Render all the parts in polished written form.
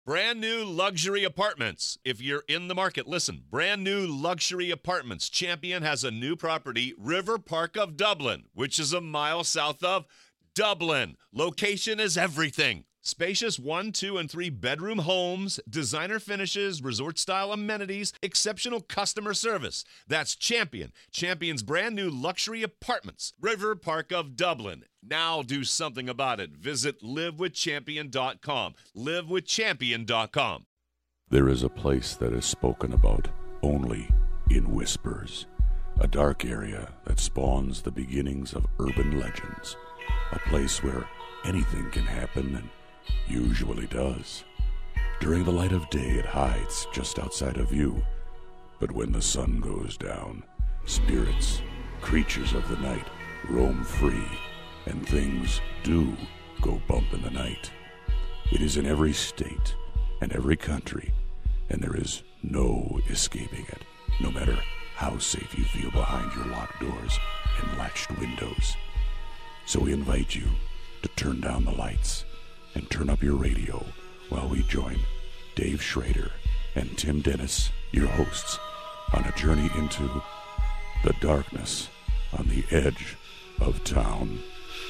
Brand new luxury apartments. If you're in the market, listen. Brand new luxury apartments. Champion has a new property, River Park of Dublin, which is a mile south of Dublin. Location is everything. Spacious 1, 2, and 3 bedroom homes, designer finishes, resort-style amenities, exceptional customer service. That's Champion. Champion's brand new luxury apartments, River Park of Dublin. Now do something about it. Visit livewithchampion.com. livewithchampion.com. There is a place that is spoken about only in whispers. A dark area that spawns the beginnings of urban legends. A place where anything can happen and usually does. During the light of day, it hides just outside of view. But when the sun goes down, spirits, creatures of the night, roam free, and things do go bump in the night. It is in every state and every country, and there is no escaping it, no matter how safe you feel behind your locked doors and latched windows. So we invite you to turn down the lights and turn up your radio while we join Dave Schrader and Tim Dennis, your hosts, on a journey into the darkness on the edge of town.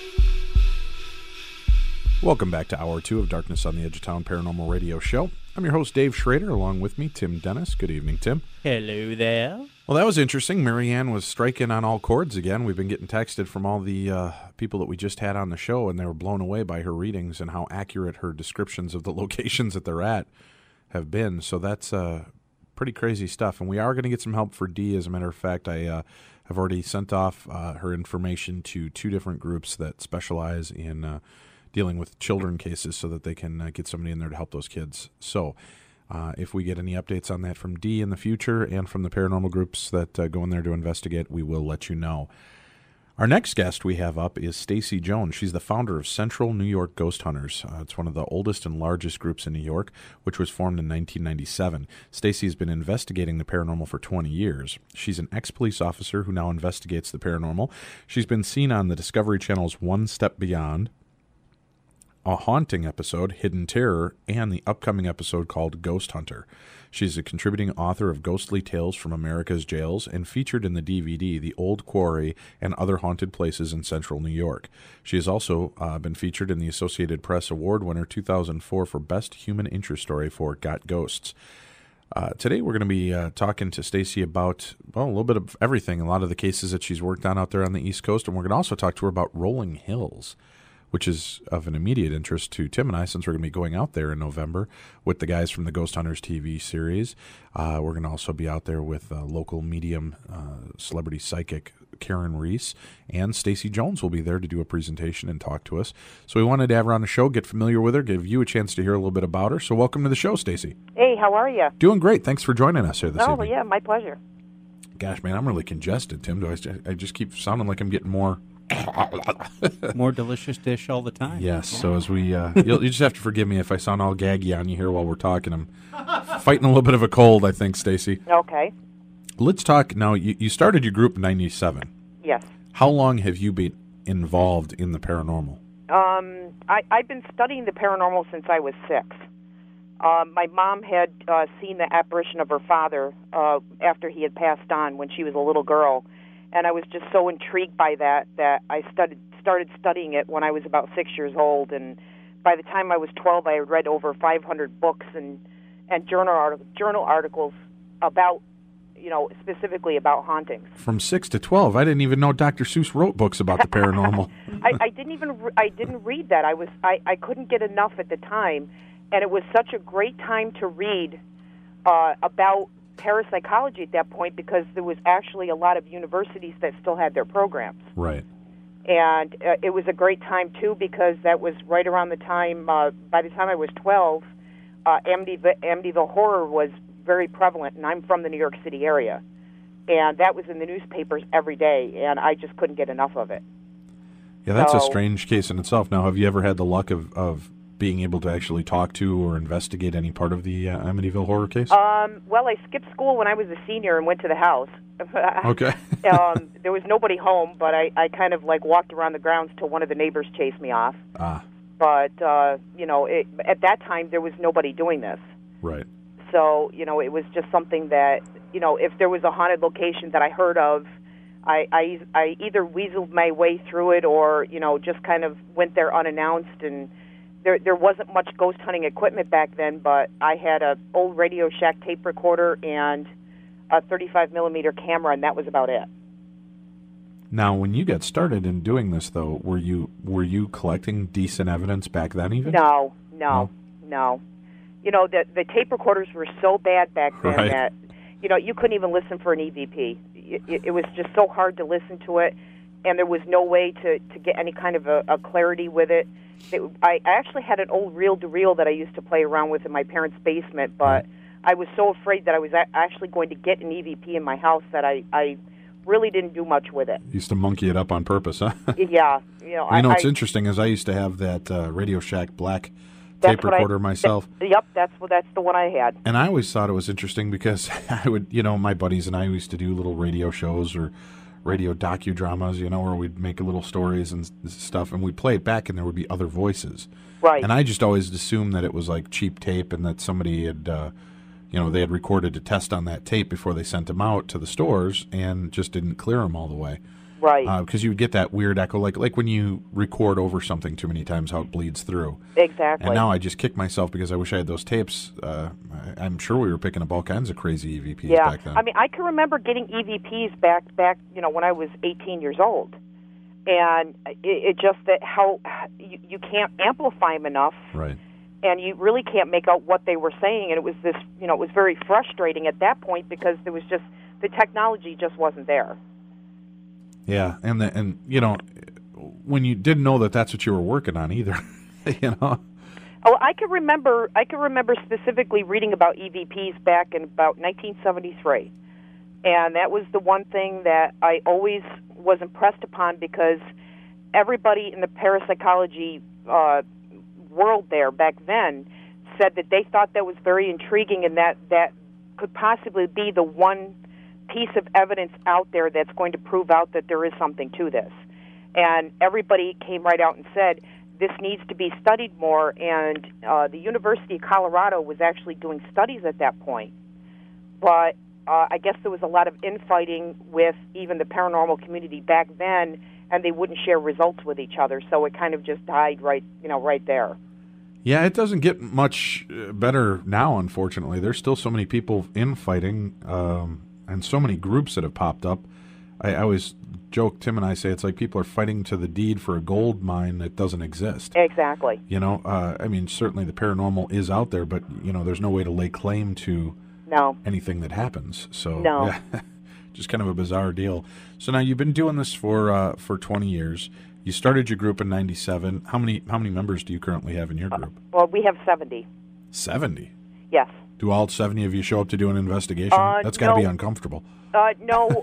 Welcome back to Hour 2 of Darkness on the Edge of Town Paranormal Radio Show. I'm your host, Dave Schrader, along with me, Tim Dennis. Good evening, Tim. Hello there. Well, that was interesting. Marianne was striking on all chords again. We've been getting texted from all the people that we just had on the show, and they were blown away by her readings and how accurate her descriptions of the locations that they're at have been. So that's pretty crazy stuff. And we are going to get some help for Dee. As a matter of fact, I have already sent off her information to 2 different groups that specialize in dealing with children cases so that they can get somebody in there to help those kids. So if we get any updates on that from Dee in the future and from the paranormal groups that go in there to investigate, we will let you know. Our next guest we have up is Stacy Jones. She's the founder of Central New York Ghost Hunters. It's one of the oldest and largest groups in New York, which was formed in 1997. Stacy has been investigating the paranormal for 20 years. She's an ex-police officer who now investigates the paranormal. She's been seen on the Discovery Channel's One Step Beyond, a haunting episode, Hidden Terror, and the upcoming episode called Ghost Hunter. She's a contributing author of Ghostly Tales from America's Jails and featured in the DVD The Old Quarry and Other Haunted Places in Central New York. She has also been featured in the Associated Press Award winner 2004 for Best Human Interest Story for Got Ghosts. Today we're going to be talking to Stacy about, well, a little bit of everything, a lot of the cases that she's worked on out there on the East Coast, and we're going to also talk to her about Rolling Hills, which is of an immediate interest to Tim and I, since we're going to be going out there in November with the guys from the Ghost Hunters TV series. We're going to also be out there with local medium celebrity psychic Karen Reese, and Stacy Jones will be there to do a presentation and talk to us. So we wanted to have her on the show, get familiar with her, give you a chance to hear a little bit about her. So welcome to the show, Stacy. Hey, how are you? Doing great. Thanks for joining us here this evening. Oh, yeah, my pleasure. Gosh, man, I'm really congested, Tim. I just keep sounding like I'm getting more... More delicious dish all the time. Yes, so as we, you just have to forgive me if I sound all gaggy on you here while we're talking. I'm fighting a little bit of a cold, I think, Stacy. Okay. Let's talk now. You started your group in '97. Yes. How long have you been involved in the paranormal? I've been studying the paranormal since I was 6. My mom had seen the apparition of her father after he had passed on when she was a little girl. And I was just so intrigued by that I started studying it when I was about 6 years old. And by the time I was 12, I had read over 500 books and journal articles about, specifically about hauntings. From 6 to 12, I didn't even know Dr. Seuss wrote books about the paranormal. I didn't read that. I couldn't get enough at the time, and it was such a great time to read about parapsychology at that point, because there was actually a lot of universities that still had their programs. Right. And it was a great time, too, because that was right around the time, by the time I was 12, Amityville Horror was very prevalent, and I'm from the New York City area. And that was in the newspapers every day, and I just couldn't get enough of it. Yeah, that's a strange case in itself. Now, have you ever had the luck of being able to actually talk to or investigate any part of the Amityville Horror case? Well, I skipped school when I was a senior and went to the house. Okay. There was nobody home, but I kind of walked around the grounds till one of the neighbors chased me off. but at that time there was nobody doing this. Right. So it was just something that if there was a haunted location that I heard of, I either weaseled my way through it or just kind of went there unannounced. And there wasn't much ghost hunting equipment back then, but I had a old Radio Shack tape recorder and a 35 millimeter camera, and that was about it. Now, when you got started in doing this, though, were you collecting decent evidence back then, even? No. The tape recorders were so bad back then Right. that you couldn't even listen for an EVP. It was just so hard to listen to it, and there was no way to get any kind of a clarity with it. I actually had an old reel-to-reel that I used to play around with in my parents' basement, but I was so afraid that I was actually going to get an EVP in my house that I really didn't do much with it. You used to monkey it up on purpose, huh? Yeah. What's interesting is I used to have that Radio Shack black tape recorder myself. Yep, that's the one I had. And I always thought it was interesting because I would, my buddies and I used to do little radio shows or radio docudramas, where we'd make little stories and stuff, and we'd play it back, and there would be other voices. Right. And I just always assumed that it was like cheap tape and that somebody had, they had recorded a test on that tape before they sent them out to the stores and just didn't clear them all the way. Right. Because you would get that weird echo, like when you record over something too many times, how it bleeds through. Exactly. And now I just kick myself because I wish I had those tapes. I'm sure we were picking up all kinds of crazy EVPs back then. I mean, I can remember getting EVPs back when I was 18 years old. And it just that how you can't amplify them enough. Right. And you really can't make out what they were saying. And it was this, it was very frustrating at that point because there was just, the technology just wasn't there. Yeah, and when you didn't know that that's what you were working on either, Oh, I can remember specifically reading about EVPs back in about 1973, and that was the one thing that I always was impressed upon because everybody in the parapsychology world there back then said that they thought that was very intriguing and that could possibly be the one piece of evidence out there that's going to prove out that there is something to this. And everybody came right out and said, this needs to be studied more, and the University of Colorado was actually doing studies at that point. But I guess there was a lot of infighting with even the paranormal community back then, and they wouldn't share results with each other, so it kind of just died right there. Yeah, it doesn't get much better now, unfortunately. There's still so many people infighting, and so many groups that have popped up. I always joke, Tim and I say, it's like people are fighting to the deed for a gold mine that doesn't exist. Exactly. I mean, certainly the paranormal is out there, but, there's no way to lay claim to anything that happens. So, yeah, just kind of a bizarre deal. So now you've been doing this for 20 years. You started your group in '97. How many members do you currently have in your group? Well, we have 70. 70? Yes. Do all 70 of you show up to do an investigation? That's got to be uncomfortable. No,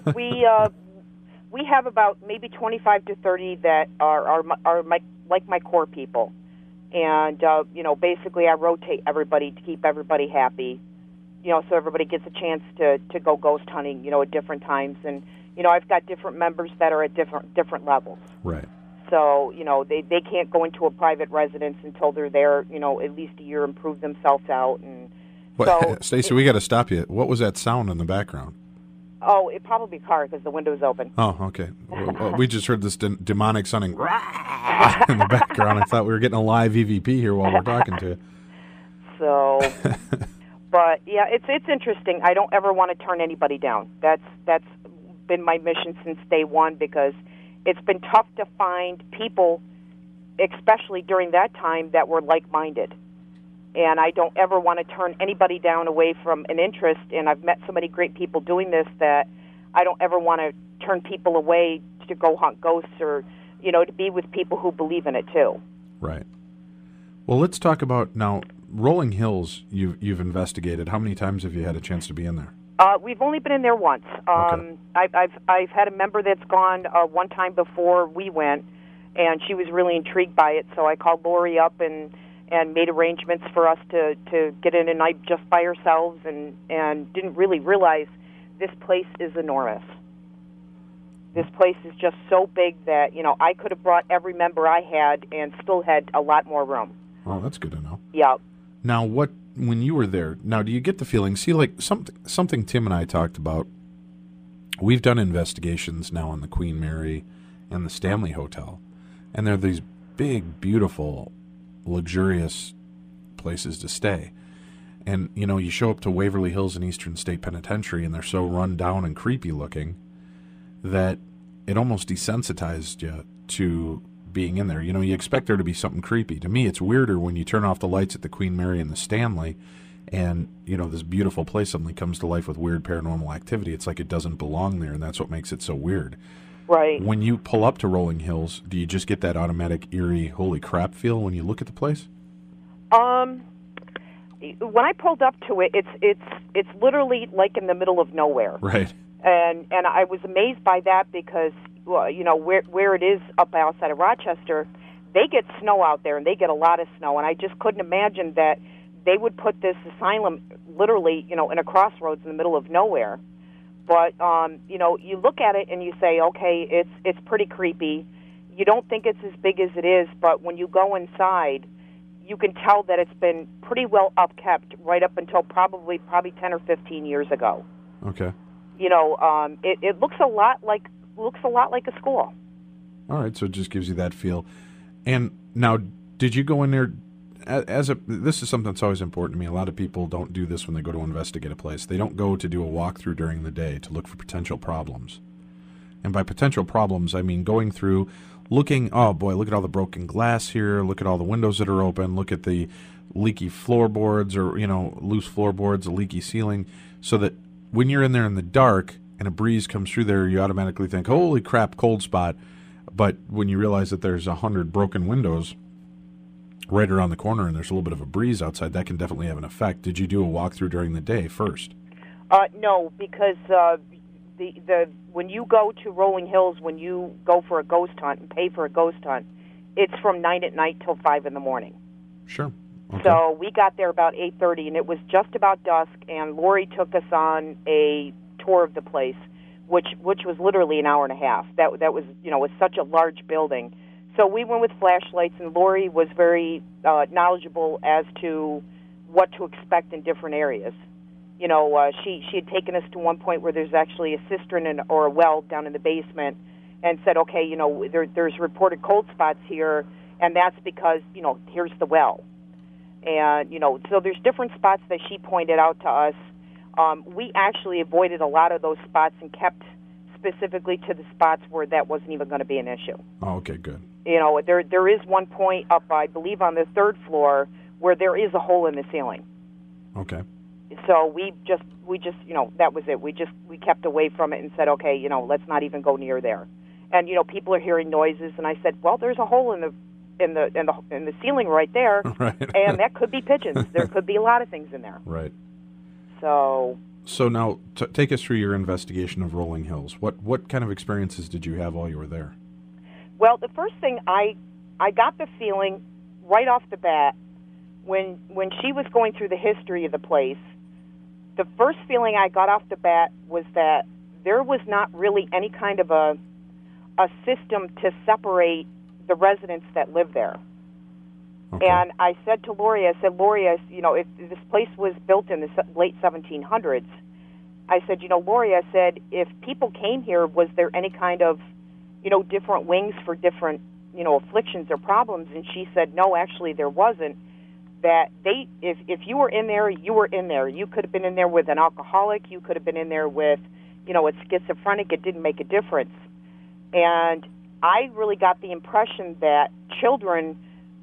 we have about maybe 25 to 30 that are my core people, and basically I rotate everybody to keep everybody happy, so everybody gets a chance to go ghost hunting, at different times, and I've got different members that are at different levels. Right. So they can't go into a private residence until they're there, at least a year and prove themselves out. And so, Stacy, we got to stop you. What was that sound in the background? Oh, it probably a car because the window's open. Oh, okay. We just heard this demonic sounding in the background. I thought we were getting a live EVP here while we're talking to you. So, but yeah, it's interesting. I don't ever want to turn anybody down. That's been my mission since day one because it's been tough to find people, especially during that time, that were like-minded. And I don't ever want to turn anybody down away from an interest. And I've met so many great people doing this that I don't ever want to turn people away to go hunt ghosts or, to be with people who believe in it too. Right. Well, let's talk about now Rolling Hills. You've investigated. How many times have you had a chance to be in there? We've only been in there once. Okay. I've had a member that's gone one time before we went, and she was really intrigued by it. So I called Lori up and made arrangements for us to get in a night just by ourselves, and didn't really realize this place is enormous. This place is just so big that, I could have brought every member I had and still had a lot more room. Oh, that's good to know. Yeah. Now, when you were there, do you get the feeling, see, like something Tim and I talked about, we've done investigations now on the Queen Mary and the Stanley Hotel, and they're these big, beautiful, luxurious places to stay. And, you show up to Waverly Hills and Eastern State Penitentiary, and they're so run down and creepy looking that it almost desensitized you to being in there. You expect there to be something creepy. To me, it's weirder when you turn off the lights at the Queen Mary and the Stanley, and, this beautiful place suddenly comes to life with weird paranormal activity. It's like it doesn't belong there, and that's what makes it so weird. Right. When you pull up to Rolling Hills, do you just get that automatic, eerie, holy crap feel when you look at the place? When I pulled up to it, it's literally like in the middle of nowhere. Right. And I was amazed by that because, where it is up outside of Rochester, they get snow out there, and they get a lot of snow. And I just couldn't imagine that they would put this asylum literally, in a crossroads in the middle of nowhere. But, you look at it and you say, okay, it's pretty creepy. You don't think it's as big as it is, but when you go inside, you can tell that it's been pretty well upkept right up until probably 10 or 15 years ago. Okay. It looks a lot like a school. All right, so it just gives you that feel. And now, did you go in there this is something that's always important to me. A lot of people don't do this when they go to investigate a place. They don't go to do a walkthrough during the day to look for potential problems. And by potential problems, I mean going through, looking, oh boy, look at all the broken glass here, look at all the windows that are open, look at the leaky floorboards or, loose floorboards, a leaky ceiling, so that when you're in there in the dark and a breeze comes through there, you automatically think, holy crap, cold spot. But when you realize that there's 100 broken windows right around the corner and there's a little bit of a breeze outside, that can definitely have an effect. Did you do a walkthrough during the day first? No, because when you go to Rolling Hills, when you go for a ghost hunt and pay for a ghost hunt, it's from 9 at night till 5 in the morning. Sure. Okay. So we got there about 8:30, and it was just about dusk, and Lori took us on a tour of the place, which was literally an hour and a half. That was, was such a large building. So we went with flashlights, and Lori was very knowledgeable as to what to expect in different areas. She had taken us to one point where there's actually a cistern or a well down in the basement, and said, okay, there's reported cold spots here, and that's because, here's the well. And, so there's different spots that she pointed out to us. We actually avoided a lot of those spots and kept specifically to the spots where that wasn't even going to be an issue. Oh, okay, good. There is one point up, I believe, on the 3rd floor where there is a hole in the ceiling. Okay. So we just that was it. We kept away from it and said, okay, let's not even go near there. And people are hearing noises, and I said, well, there's a hole in the ceiling right there, right. And that could be pigeons. There could be a lot of things in there. Right. So now, take us through your investigation of Rolling Hills. What kind of experiences did you have while you were there? Well, the first thing I got the feeling right off the bat when she was going through the history of the place, the first feeling I got off the bat was that there was not really any kind of a system to separate the residents that live there. Okay. And I said to Lori, if this place was built in the late 1700s, I said, Lori, if people came here, was there any kind of, different wings for different, afflictions or problems? And she said, no, actually there wasn't. That if you were in there, you were in there. You could have been in there with an alcoholic. You could have been in there with, a schizophrenic. It didn't make a difference. And I really got the impression that children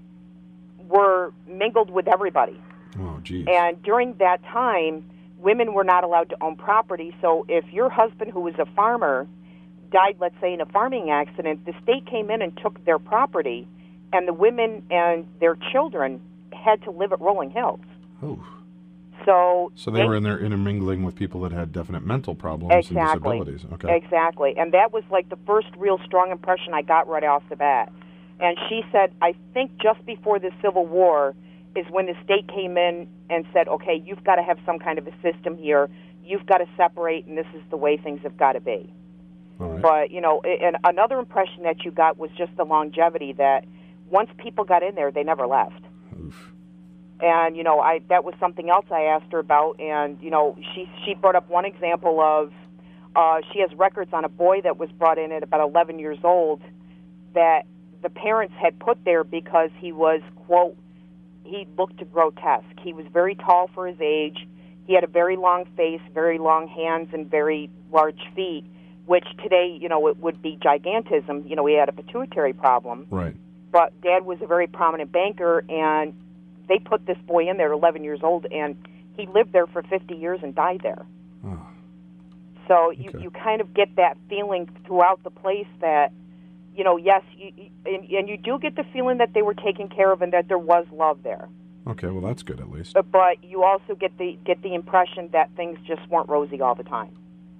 were mingled with everybody. Oh, geez. And during that time, women were not allowed to own property. So if your husband, who was a farmer, died, let's say, in a farming accident, the state came in and took their property, and the women and their children had to live at Rolling Hills. Oh. So they were in there intermingling with people that had definite mental problems and disabilities. Okay. Exactly. And that was like the first real strong impression I got right off the bat. And she said, I think just before the Civil War is when the state came in and said, okay, you've got to have some kind of a system here. You've got to separate, and this is the way things have got to be. All right. But, and another impression that you got was just the longevity, that once people got in there, they never left. Oof. And, that was something else I asked her about. And, she brought up one example of she has records on a boy that was brought in at about 11 years old that the parents had put there because he was, quote, he looked grotesque. He was very tall for his age. He had a very long face, very long hands, and very large feet, which today, it would be gigantism. He had a pituitary problem. Right. But Dad was a very prominent banker, and they put this boy in there at 11 years old, and he lived there for 50 years and died there. Oh. So Okay. you kind of get that feeling throughout the place that, yes, and you do get the feeling that they were taken care of and that there was love there. Okay, well, that's good at least. But you also get the impression that things just weren't rosy all the time.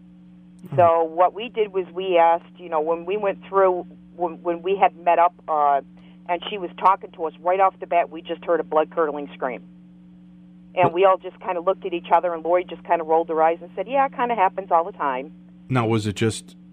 So what we did was we asked, when we went through, when we had met up, and she was talking to us right off the bat, we just heard a blood-curdling scream. And we all just kind of looked at each other, and Lori just kind of rolled her eyes and said, yeah, it kind of happens all the time. Now, was it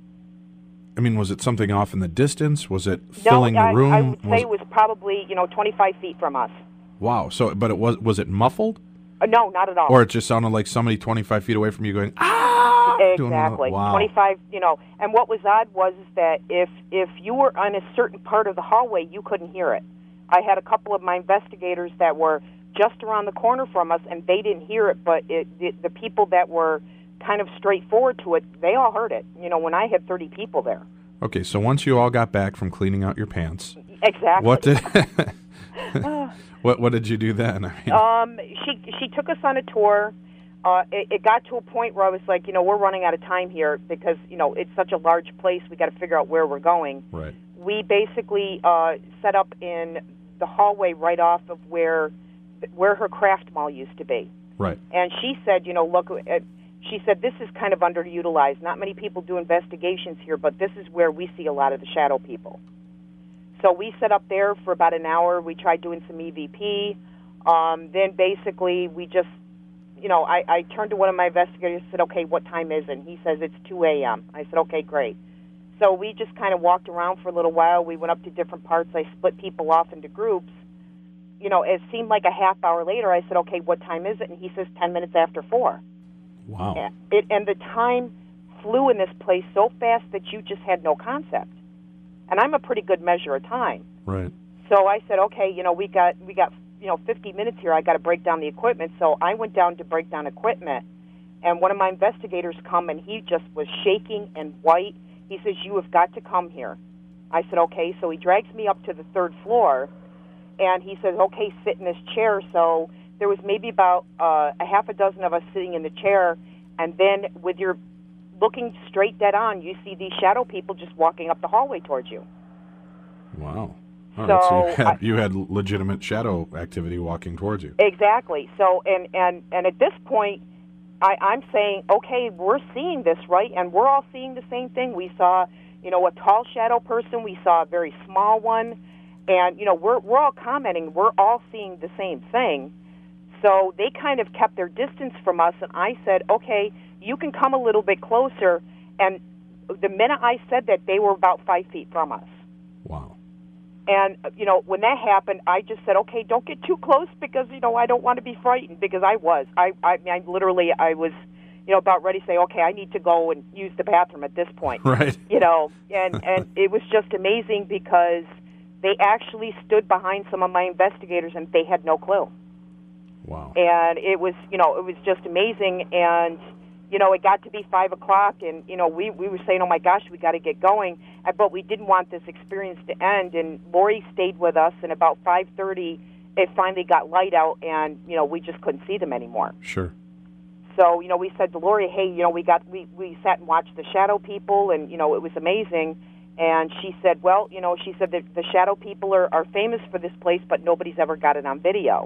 something off in the distance? Was it filling the room? I would say it was probably, 25 feet from us. Wow. So, but was it muffled? No, not at all. Or it just sounded like somebody 25 feet away from you going, ah! Exactly. Wow. 25, and what was odd was that if you were on a certain part of the hallway, you couldn't hear it. I had a couple of my investigators that were just around the corner from us, and they didn't hear it, but the people that were kind of straightforward to it, they all heard it, when I had 30 people there. Okay, so once you all got back from cleaning out your pants, exactly. what did what did you do then? She took us on a tour. It got to a point where I was like, we're running out of time here because, it's such a large place. We got to figure out where we're going. Right. We basically set up in the hallway right off of where her craft mall used to be. Right. And she said, look, she said, this is kind of underutilized. Not many people do investigations here, but this is where we see a lot of the shadow people. So we set up there for about an hour. We tried doing some EVP. Then basically we just, I turned to one of my investigators and said, okay, what time is it? And he says, it's 2 a.m. I said, okay, great. So we just kind of walked around for a little while. We went up to different parts. I split people off into groups. It seemed like a half hour later, I said, okay, what time is it? And he says 10 minutes after 4. Wow. And the time flew in this place so fast that you just had no concept. And I'm a pretty good measure of time. Right. So I said, okay, we got 50 minutes here. I got to break down the equipment. So I went down to break down equipment, and one of my investigators come, and he just was shaking and white. He says, you have got to come here. I said, okay. So he drags me up to the 3rd floor, and he says, okay, sit in this chair. So there was maybe about a half a dozen of us sitting in the chair, and then with your looking straight dead on, you see these shadow people just walking up the hallway towards you. Wow. All So right, so you had legitimate shadow activity walking towards you. Exactly. So, and at this point, I'm saying, okay, we're seeing this, right? And we're all seeing the same thing. We saw, a tall shadow person. We saw a very small one. And, we're all commenting. We're all seeing the same thing. So they kind of kept their distance from us, and I said, okay, you can come a little bit closer. And the minute I said that, they were about 5 feet from us. Wow. And, when that happened, I just said, okay, don't get too close because, I don't want to be frightened, because I was. I was, about ready to say, okay, I need to go and use the bathroom at this point. Right. And it was just amazing because they actually stood behind some of my investigators and they had no clue. Wow. And it was just amazing. And, it got to be 5 o'clock, and, we were saying, oh, my gosh, we got to get going. But we didn't want this experience to end. And Lori stayed with us, and about 5:30, it finally got light out, and, we just couldn't see them anymore. Sure. So, we said to Lori, hey, we sat and watched the shadow people, and, it was amazing. And she said, well, she said that the shadow people are famous for this place, but nobody's ever got it on video.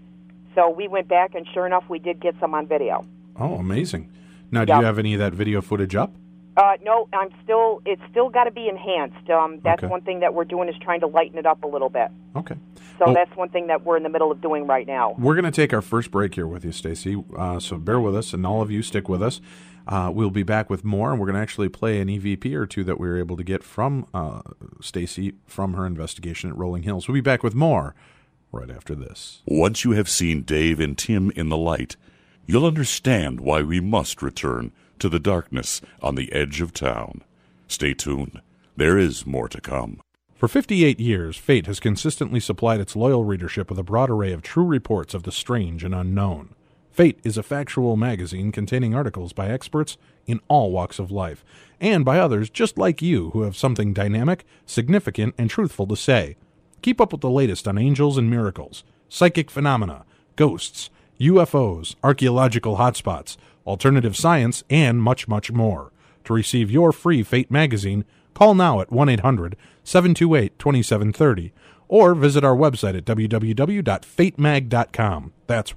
So we went back, and sure enough, we did get some on video. Oh, amazing. Now, do you have any of that video footage up? No, it's still got to be enhanced. That's Okay. one thing that we're doing is trying to lighten it up a little bit. Okay. So Well, that's one thing that we're in the middle of doing right now. we're going to take our first break here with you, Stacy. So bear with us, and all of you stick with us. We'll be back with more, and we're going to actually play an EVP or two that we were able to get from Stacy from her investigation at Rolling Hills. We'll be back with more right after this. Once you have seen Dave and Tim in the light, you'll understand why we must return to the darkness on the edge of town. Stay tuned. There is more to come. For 58 years, Fate has consistently supplied its loyal readership with a broad array of true reports of the strange and unknown. Fate is a factual magazine containing articles by experts in all walks of life, and by others just like you who have something dynamic, significant, and truthful to say. Keep up with the latest on angels and miracles, psychic phenomena, ghosts, UFOs, archaeological hotspots, alternative science, and much, much more. To receive your free Fate magazine, call now at 1-800-728-2730 or visit our website at www.fatemag.com. That's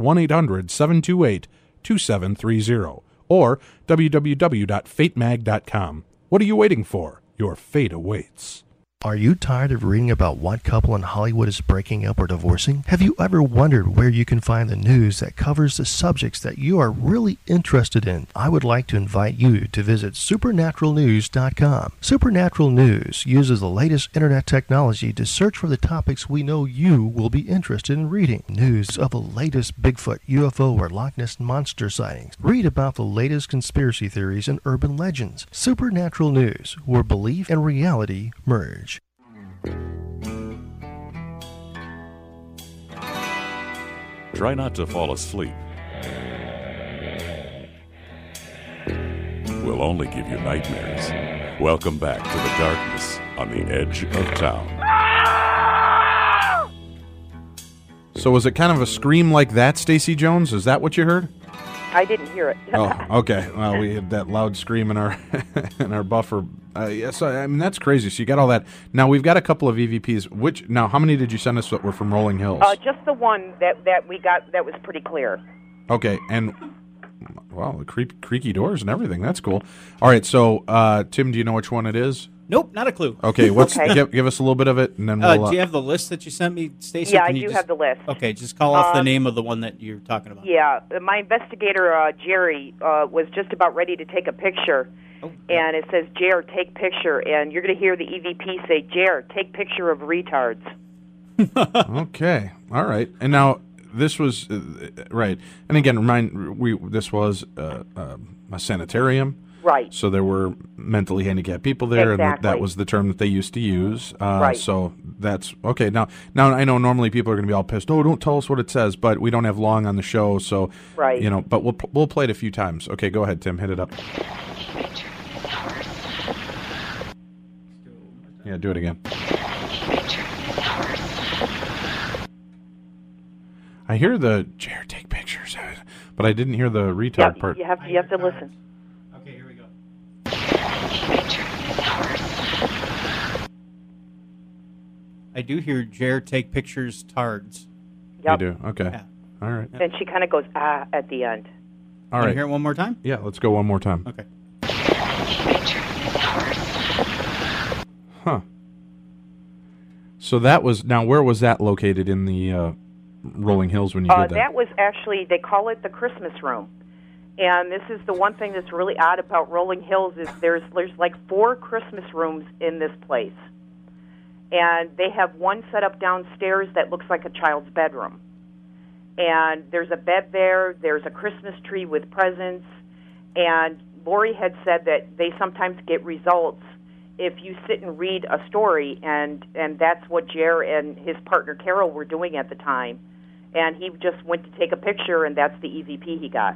1-800-728-2730 or www.fatemag.com. What are you waiting for? Your fate awaits. Are you tired of reading about what couple in Hollywood is breaking up or divorcing? Have you ever wondered where you can find the news that covers the subjects that you are really interested in? I would like to invite you to visit supernaturalnews.com. Supernatural News uses the latest internet technology to search for the topics we know you will be interested in reading. News of the latest Bigfoot, UFO, or Loch Ness Monster sightings. Read about the latest conspiracy theories and urban legends. Supernatural News, where belief and reality merge. Try not to fall asleep. We'll only give you nightmares. Welcome back to the darkness on the edge of town. So was it kind of a scream like that, Stacey Jones? Is that what you heard? I didn't hear it. Oh, okay. Well, we had that loud scream in our in our buffer. Yes, I mean that's crazy. So you got all that. Now we've got a couple of EVPs. Now, how many did you send us that were from Rolling Hills? Just the one that we got that was pretty clear. Okay, and well, the creaky doors and everything. That's cool. All right, so Tim, do you know which one it is? Nope, not a clue. Okay, give us a little bit of it, and then we'll. Do you have the list that you sent me, Stacey? Yeah, I do have the list. Okay, just call off the name of the one that you're talking about. Yeah, my investigator, Jerry, was just about ready to take a picture, and it says, Jer, take picture, and you're going to hear the EVP say, Jer, take picture of retards. Okay, all right. And now, this was, right, and again, this was a sanitarium. Right. So there were mentally handicapped people there, exactly. And that was the term that they used to use. Right. So that's okay. Now I know normally people are going to be all pissed. Oh, don't tell us what it says, but we don't have long on the show, so right. But we'll play it a few times. Okay, go ahead, Tim. Hit it up. Yeah, do it again. I hear the Jared take pictures, but I didn't hear the retard part. You have to listen. Okay, here we go. I do hear Jared take pictures tards. Yep. You do? Okay. Yeah. All right. Then she kind of goes, at the end. All right. Hear it one more time? Yeah, let's go one more time. Okay. Huh. So that was, now where was that located in the Rolling Hills when you did that? That was actually, they call it the Christmas room. And this is the one thing that's really odd about Rolling Hills is there's like 4 Christmas rooms in this place. And they have one set up downstairs that looks like a child's bedroom. And there's a bed there, there's a Christmas tree with presents, and Lori had said that they sometimes get results if you sit and read a story, and that's what Jer and his partner Carol were doing at the time. And he just went to take a picture, and that's the EVP he got.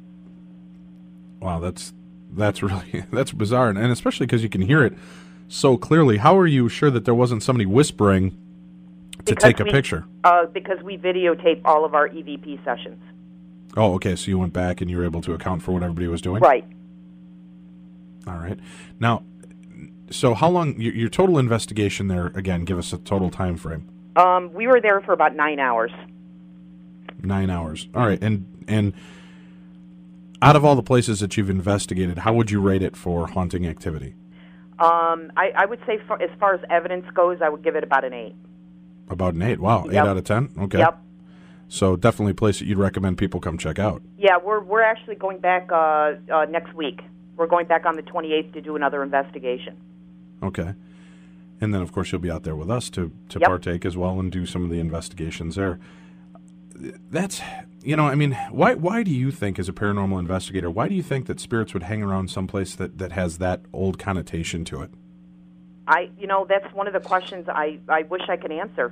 Wow, that's really that's bizarre, and especially because you can hear it so clearly. How are you sure that there wasn't somebody whispering to take a picture? Because we videotape all of our EVP sessions. Oh, okay. So you went back and you were able to account for what everybody was doing? Right. All right. Now, so how long, your total investigation there, again, give us a total time frame. We were there for about 9 hours. 9 hours. All right. And out of all the places that you've investigated, how would you rate it for haunting activity? I would say as far as evidence goes, I would give it about an 8. About an 8. Wow. Yep. 8 out of 10? Okay. Yep. So definitely a place that you'd recommend people come check out. Yeah, we're actually going back next week. We're going back on the 28th to do another investigation. Okay. And then, of course, you'll be out there with us to Yep. partake as well and do some of the investigations there. That's, I mean, why do you think, as a paranormal investigator, why do you think that spirits would hang around someplace that has that old connotation to it? That's one of the questions I wish I could answer.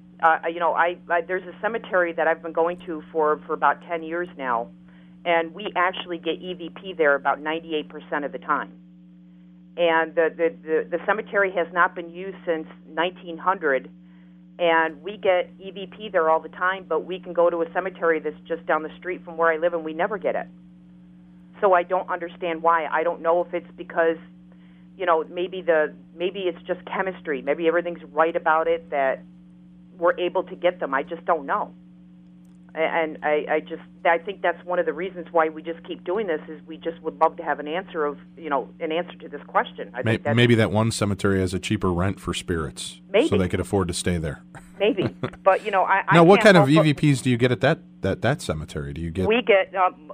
There's a cemetery that I've been going to for about 10 years now, and we actually get EVP there about 98% of the time. And the cemetery has not been used since 1900, and we get EVP there all the time, but we can go to a cemetery that's just down the street from where I live, and we never get it. So I don't understand why. I don't know if it's because, maybe it's just chemistry. Maybe everything's right about it that we're able to get them. I just don't know. And I think that's one of the reasons why we just keep doing this is we just would love to have an answer to this question. I think maybe that one cemetery has a cheaper rent for spirits, Maybe. so they could afford to stay there. Maybe, but I Now, what can't kind of help but- EVPs do you get at that cemetery? Do you get? We get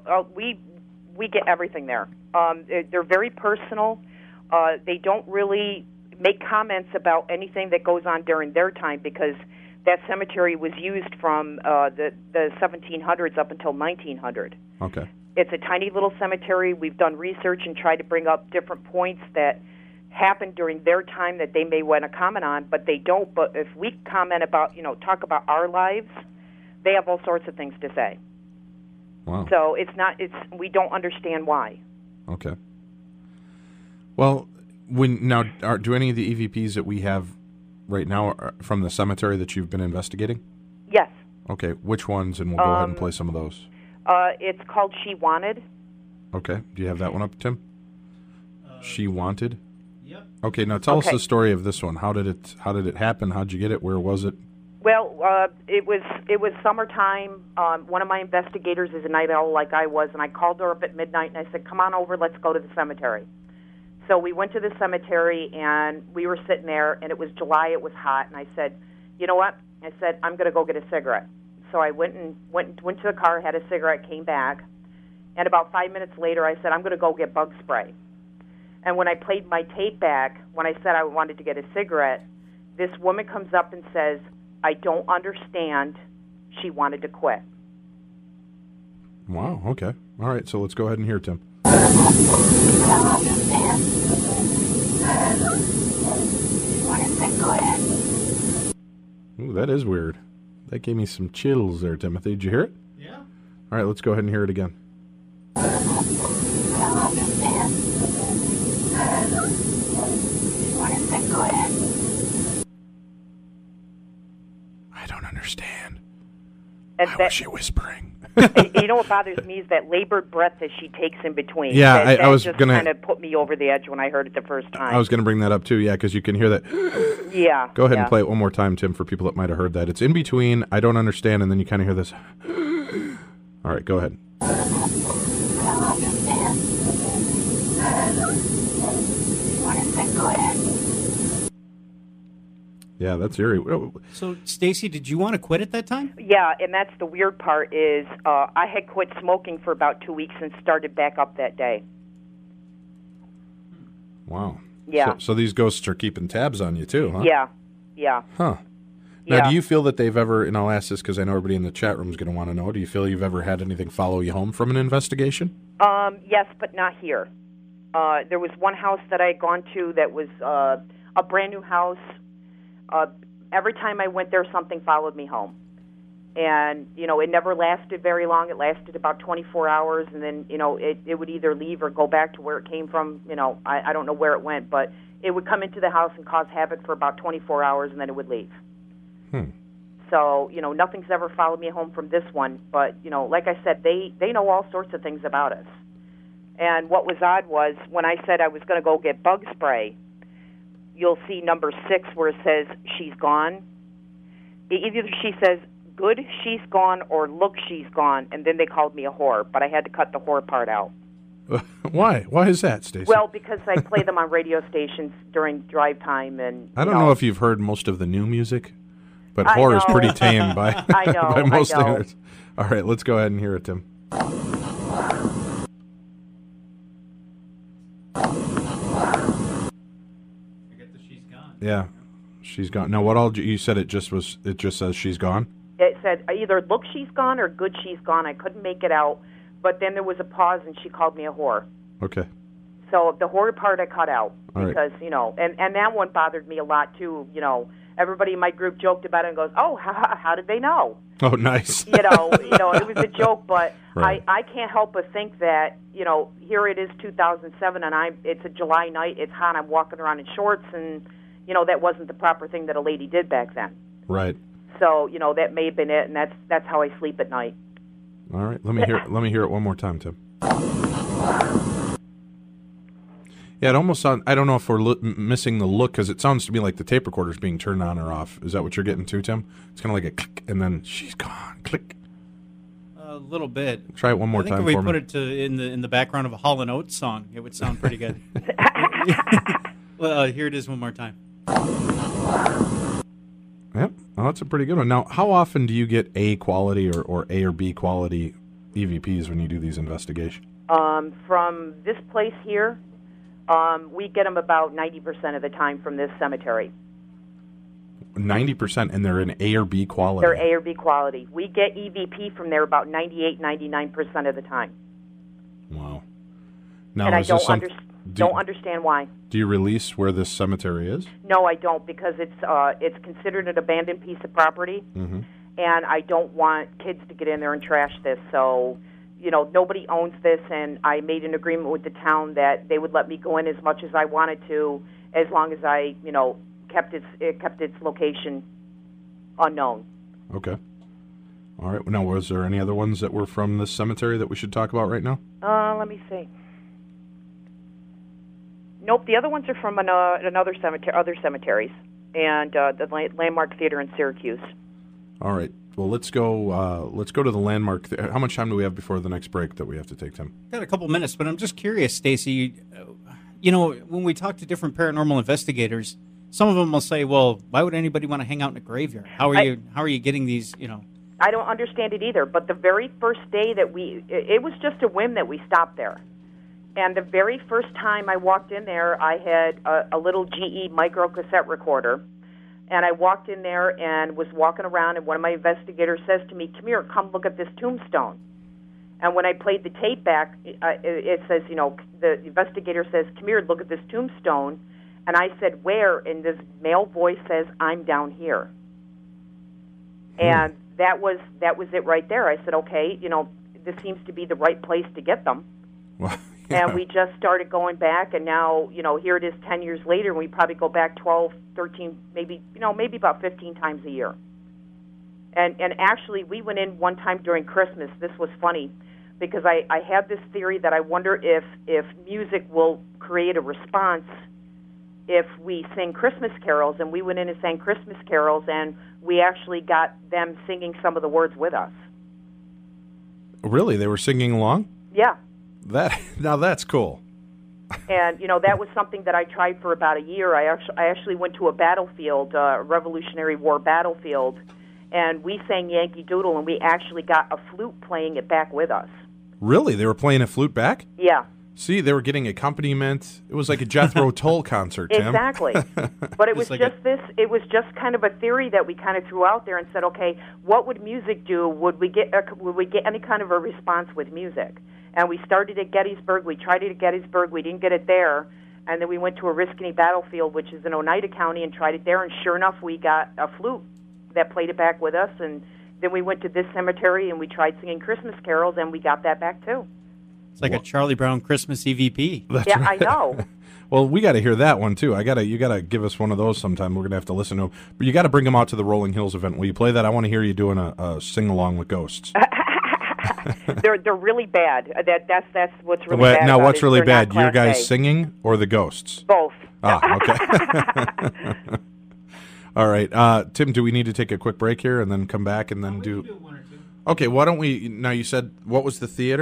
we get everything there. They're very personal. They don't really make comments about anything that goes on during their time because that cemetery was used from the 1700s up until 1900. Okay. It's a tiny little cemetery. We've done research and tried to bring up different points that happened during their time that they may want to comment on, but they don't. But if we comment about, talk about our lives, they have all sorts of things to say. Wow. So we don't understand why. Okay. Well, do any of the EVPs that we have right now are from the cemetery that you've been investigating? Yes. Okay, which ones? And we'll go ahead and play some of those. It's called She Wanted. Okay, do you have that one up, Tim? She Wanted? Yep. Okay, now tell us Okay. the story of this one. How did it happen? How'd you get it? Where was it? Well, it was summertime. One of my investigators is a night owl like I was, and I called her up at midnight, and I said, come on over, let's go to the cemetery. So we went to the cemetery, and we were sitting there, and it was July, it was hot, and I said, you know what? I said, I'm going to go get a cigarette. So I went to the car, had a cigarette, came back, and about 5 minutes later, I said, I'm going to go get bug spray. And when I played my tape back, when I said I wanted to get a cigarette, this woman comes up and says, I don't understand. She wanted to quit. Wow, okay. All right, so let's go ahead and hear Tim. Ooh, that is weird. That gave me some chills there, Timothy. Did you hear it? Yeah. All right, let's go ahead and hear it again. I don't understand. And Why was she whispering? you know what bothers me is that labored breath that she takes in between. Yeah, that I was just gonna- kind of put me over the edge when I heard it the first time. I was going to bring that up too, yeah, because you can hear that. Yeah. Go ahead yeah. and play it one more time, Tim, for people that might have heard that. It's in between, I don't understand, and then you kind of hear this. All right, go ahead. Yeah, that's eerie. So, Stacy, did you want to quit at that time? Yeah, and that's the weird part is I had quit smoking for about 2 weeks and started back up that day. Wow. Yeah. So these ghosts are keeping tabs on you too, huh? Yeah. Huh. Now, Yeah. do you feel that they've ever, and I'll ask this because I know everybody in the chat room is going to want to know, do you feel you've ever had anything follow you home from an investigation? Yes, but not here. There was one house that I had gone to that was a brand new house. Every time I went there, something followed me home. And, it never lasted very long. It lasted about 24 hours, and then, it would either leave or go back to where it came from. I don't know where it went, but it would come into the house and cause havoc for about 24 hours, and then it would leave. So, nothing's ever followed me home from this one. But, like I said, they know all sorts of things about us. And what was odd was when I said I was going to go get bug spray, you'll see number 6 where it says she's gone. Either she says, good, she's gone, or look, she's gone. And then they called me a whore, but I had to cut the whore part out. Why? Why is that, Stacey? Well, because I play them on radio stations during drive time. And I don't know if you've heard most of the new music. But I whore is know. pretty tame by, I know, by most I know. standards. All right, let's go ahead and hear it, Tim. Yeah, she's gone. Now, what all you said? It just says she's gone. It said either look she's gone or good she's gone. I couldn't make it out, but then there was a pause and she called me a whore. Okay. So the whore part I cut out All right. because and that one bothered me a lot too. Everybody in my group joked about it and goes, "Oh, how did they know?" Oh, nice. It was a joke, but Right. I can't help but think that here it is 2007 and it's a July night, it's hot, I'm walking around in shorts and that wasn't the proper thing that a lady did back then. Right. So that may have been it, and that's how I sleep at night. All right. Let me hear it one more time, Tim. Yeah, it almost sounds. I don't know if we're missing the look because it sounds to me like the tape recorder's being turned on or off. Is that what you're getting to, Tim? It's kind of like a click, and then she's gone. Click. A little bit. Try it one more time if we for put me. it in the background of a Hall & Oates song, it would sound pretty good. Well, here it is one more time. Yep. Well, that's a pretty good one. Now, how often do you get A quality or A or B quality EVPs when you do these investigations? From this place here, we get them about 90% of the time from this cemetery. 90%, and they're in A or B quality. They're A or B quality. We get EVP from there about 98, 99% of the time. Wow. Now, And I is this don't understand why. Do you release where this cemetery is? No, I don't, because it's considered an abandoned piece of property, Mm-hmm. and I don't want kids to get in there and trash this. So, nobody owns this, and I made an agreement with the town that they would let me go in as much as I wanted to, as long as I, kept its location unknown. Okay. All right. Now, was there any other ones that were from this cemetery that we should talk about right now? Let me see. Nope, the other ones are from another cemetery, other cemeteries, and the Landmark Theater in Syracuse. All right. Well, let's go to the Landmark. How much time do we have before the next break that we have to take, Tim? Got a couple minutes, but I'm just curious, Stacy. When we talk to different paranormal investigators, some of them will say, "Well, why would anybody want to hang out in a graveyard? How are you getting these?" I don't understand it either. But the very first day that it was just a whim that we stopped there. And the very first time I walked in there, I had a little GE micro cassette recorder. And I walked in there and was walking around, and one of my investigators says to me, "Come here, come look at this tombstone." And when I played the tape back, it says, the investigator says, "Come here, look at this tombstone." And I said, "Where?" And this male voice says, "I'm down here." And that was it right there. I said, okay, this seems to be the right place to get them. Well, yeah. And we just started going back, and now, here it is 10 years later, and we probably go back 12, 13, maybe about 15 times a year. And actually, we went in one time during Christmas. This was funny, because I had this theory that I wonder if music will create a response if we sing Christmas carols, and we went in and sang Christmas carols, and we actually got them singing some of the words with us. Really? They were singing along? Yeah. Now that's cool. And, that was something that I tried for about a year. I actually went to a battlefield, a Revolutionary War battlefield, and we sang Yankee Doodle, and we actually got a flute playing it back with us. Really? They were playing a flute back? Yeah. See, they were getting accompaniment. It was like a Jethro Tull concert, Tim. Exactly. But it was like it was just kind of a theory that we kind of threw out there and said, okay, what would music do? Would we get any kind of a response with music? And we started at Gettysburg. We tried it at Gettysburg. We didn't get it there. And then we went to Oriskany Battlefield, which is in Oneida County, and tried it there. And sure enough, we got a flute that played it back with us. And then we went to this cemetery, and we tried singing Christmas carols, and we got that back too. It's like a Charlie Brown Christmas EVP. That's Yeah, right. I know. Well, we got to hear that one too. You got to give us one of those sometime. We're gonna have to listen to them. But you got to bring them out to the Rolling Hills event. Will you play that? I want to hear you doing a sing along with ghosts. They're really bad. That's what's really bad. Now, about what's it. really They're not bad? Your Class guys A. singing or the ghosts? Both. Ah, okay. All right, Tim. Do we need to take a quick break here and then come back and then do? one or two. Okay. Why don't we? Now you said what was the theater?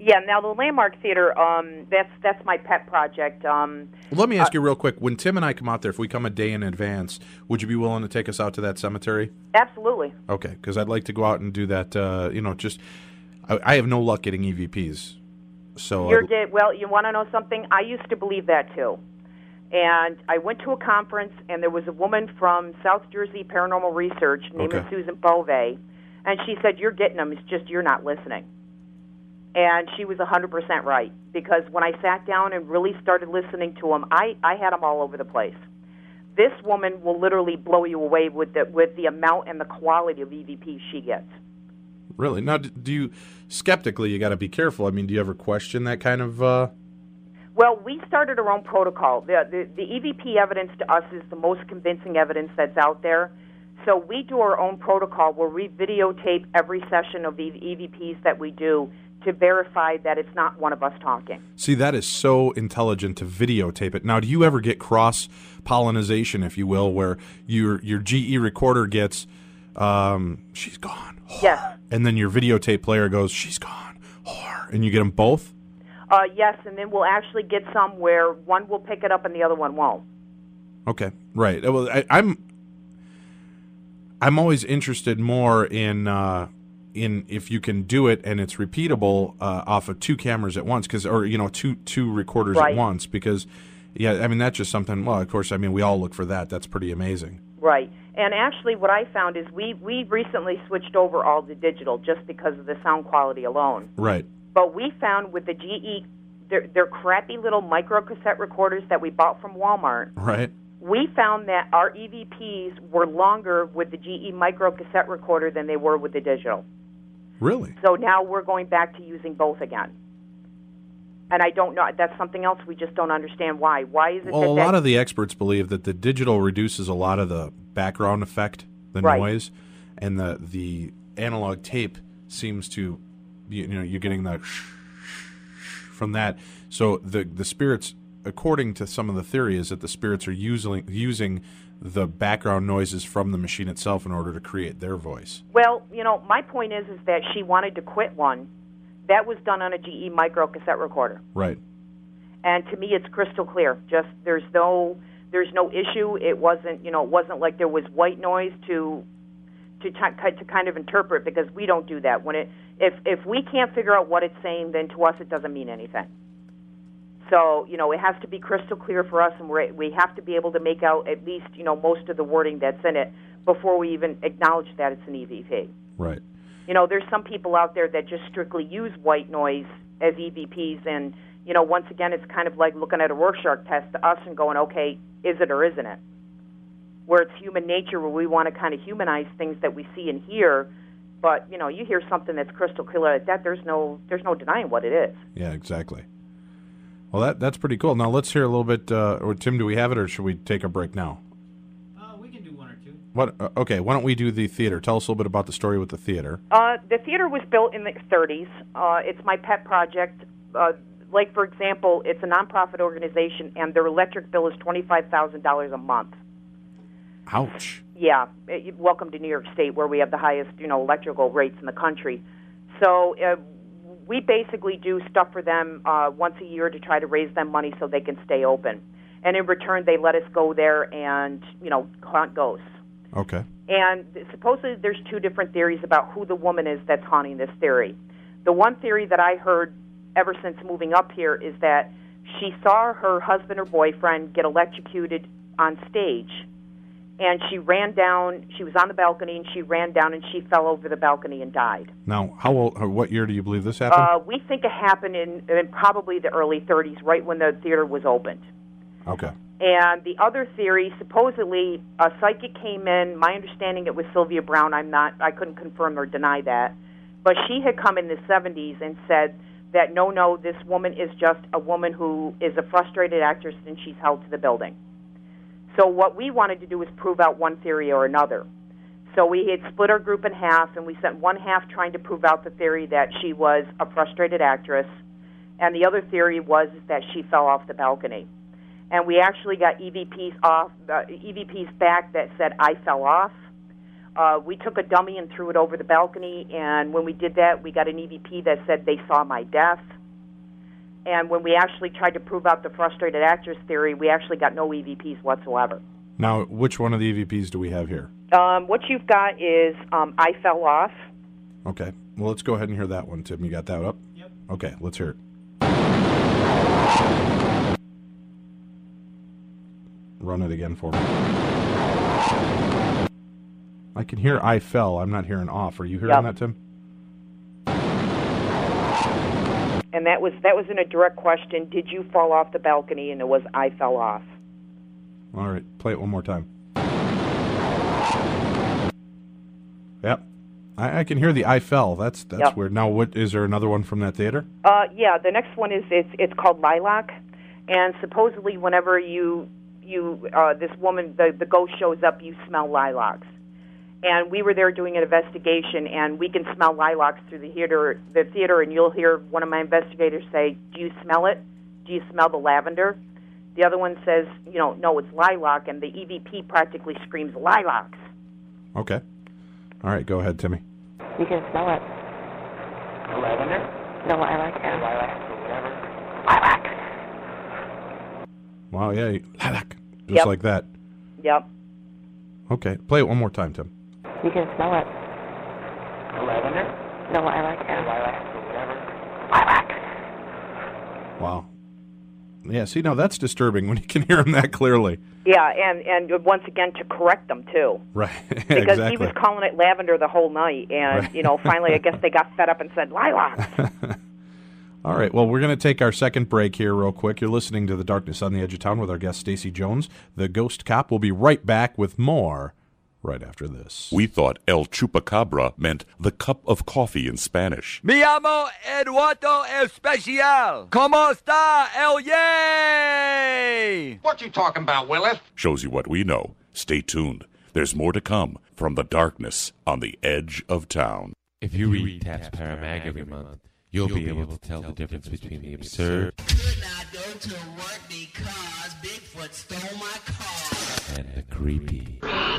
Yeah, now the Landmark Theater, that's my pet project. Let me ask you real quick. When Tim and I come out there, if we come a day in advance, would you be willing to take us out to that cemetery? Absolutely. Okay, because I'd like to go out and do that. I have no luck getting EVPs. So well, you want to know something? I used to believe that too. And I went to a conference, and there was a woman from South Jersey Paranormal Research named Susan Bovee, and she said, "You're getting them, it's just you're not listening." And she was 100% right, because when I sat down and really started listening to them, I had them all over the place. This woman will literally blow you away with the amount and the quality of EVPs she gets. Really? Now, do you, skeptically, you got to be careful. I mean, do you ever question that kind of... Well, we started our own protocol. The EVP evidence to us is the most convincing evidence that's out there. So we do our own protocol where we videotape every session of the EVPs that we do to verify that it's not one of us talking. See, that is so intelligent to videotape it. Now, do you ever get cross-pollination, if you will, where your GE recorder gets, she's gone, whore, yes, and then your videotape player goes, she's gone, whore, and you get them both? Yes, and then we'll actually get some where one will pick it up and the other one won't. Okay, right. Well, I'm always interested more in if you can do it and it's repeatable off of two cameras at once, two recorders right. at once, because I mean that's just something. Well, of course, I mean we all look for that. That's pretty amazing. Right. And actually what I found is we recently switched over all to digital just because of the sound quality alone. Right. But we found with the GE, they're crappy little micro cassette recorders that we bought from Walmart. Right. We found that our EVPs were longer with the GE micro cassette recorder than they were with the digital. Really? So now we're going back to using both again. And I don't know. That's something else we just don't understand why. Why is it well, a lot of the experts believe that the digital reduces a lot of the background effect, the right. noise, and the analog tape seems to, you're getting that from that. So the spirits, according to some of the theory, is that the spirits are using the background noises from the machine itself in order to create their voice. Well, my point is that she wanted to quit one. That was done on a GE micro cassette recorder. Right. And to me, it's crystal clear. Just there's no issue. It wasn't like there was white noise to kind of interpret, because we don't do that. If we can't figure out what it's saying, then to us it doesn't mean anything. So, it has to be crystal clear for us, and we have to be able to make out at least, most of the wording that's in it before we even acknowledge that it's an EVP. Right. There's some people out there that just strictly use white noise as EVPs, and, once again, it's kind of like looking at a Rorschach test to us and going, okay, is it or isn't it? Where it's human nature, where we want to kind of humanize things that we see and hear, but, you hear something that's crystal clear like that, there's no denying what it is. Yeah, exactly. Well, that's pretty cool. Now, let's hear a little bit, or Tim, do we have it, or should we take a break now? We can do one or two. Okay, why don't we do the theater? Tell us a little bit about the story with the theater. The theater was built in the 30s. It's my pet project. Like, for example, it's a nonprofit organization, and their electric bill is $25,000 a month. Ouch. Yeah. Welcome to New York State, where we have the highest, electrical rates in the country. So we basically do stuff for them once a year to try to raise them money so they can stay open. And in return, they let us go there and, hunt ghosts. Okay. And supposedly there's two different theories about who the woman is that's haunting this theory. The one theory that I heard ever since moving up here is that she saw her husband or boyfriend get electrocuted on stage, and she ran down. She was on the balcony, and she ran down, and she fell over the balcony and died. Now, how old? Or what year do you believe this happened? We think it happened in probably the early 30s, right when the theater was opened. Okay. And the other theory, supposedly a psychic came in. My understanding, it was Sylvia Brown. I couldn't confirm or deny that, but she had come in the 70s and said that no, this woman is just a woman who is a frustrated actress, and she's held to the building. So what we wanted to do was prove out one theory or another. So we had split our group in half, and we sent one half trying to prove out the theory that she was a frustrated actress, and the other theory was that she fell off the balcony. And we actually got EVPs back that said I fell off. We took a dummy and threw it over the balcony, and when we did that, we got an EVP that said they saw my death. And when we actually tried to prove out the frustrated actress theory, we actually got no EVPs whatsoever. Now, which one of the EVPs do we have here? What you've got is I Fell Off. Okay. Well, let's go ahead and hear that one, Tim. You got that up? Yep. Okay, let's hear it. Run it again for me. I can hear I fell. I'm not hearing off. Are you hearing that, Tim? And that was in a direct question. Did you fall off the balcony? And it was I fell off. All right, play it one more time. Yep. I can hear the I fell. That's weird. Now, what is there another one from that theater? Yeah, the next one is it's called Lilac, and supposedly whenever you this woman the ghost shows up, you smell lilacs. And we were there doing an investigation, and we can smell lilacs through the theater, and you'll hear one of my investigators say, "Do you smell it? Do you smell the lavender?" The other one says, "No, it's lilac," and the EVP practically screams lilacs. Okay. All right, go ahead, Timmy. You can smell it. The lavender? The lilac, yeah. Lilac. Wow, yeah, lilac. Just like that. Yep. Okay, play it one more time, Tim. You can smell it. The lavender? The lilac, yeah. Lilac. Wow. Yeah, see, now that's disturbing when you can hear him that clearly. Yeah, and once again to correct them too. Right, because exactly. he was calling it lavender the whole night, and finally I guess they got fed up and said lilacs. All right, well, we're going to take our second break here real quick. You're listening to The Darkness on the Edge of Town with our guest Stacey Jones, the Ghost Cop. We'll be right back with more right after this. We thought El Chupacabra meant the cup of coffee in Spanish. Mi amo Eduardo Especial. ¿Cómo está el yay? What you talking about, Willis? Shows you what we know. Stay tuned. There's more to come from The Darkness on the Edge of Town. If you read Taps Paramag every month, you'll be able to tell the difference between the absurd could not go to work because Bigfoot stole my car. and the creepy.